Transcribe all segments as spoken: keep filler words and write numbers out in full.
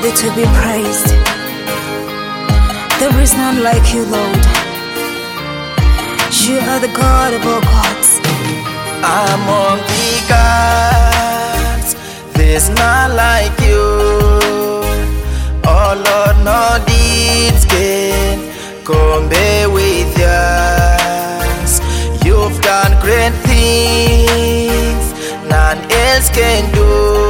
worthy to be praised. There is none like you, Lord. You are the God of all gods. Among the gods, there's none like you. Oh Lord, no deeds can compare with yours. You've done great things none else can do.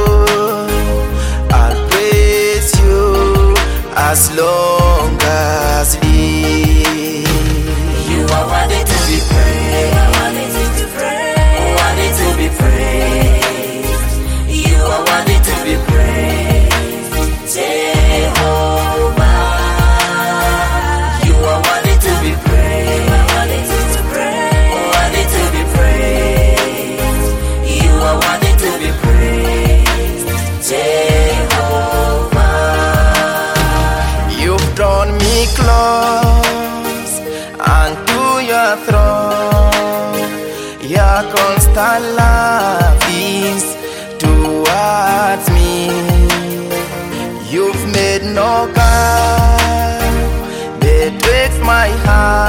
I'll praise you as long as live. You are worthy to be praised. You are worthy to be praised. Worthy to be praised. You are worthy to be praised, Jehovah. You are worthy to be praised. Worthy to be praised. Worthy to be praised. You are worthy to be praised, Jehovah. You've drawn me close unto your throne. Your constant love is towards me. You've made no gap betwixt my heart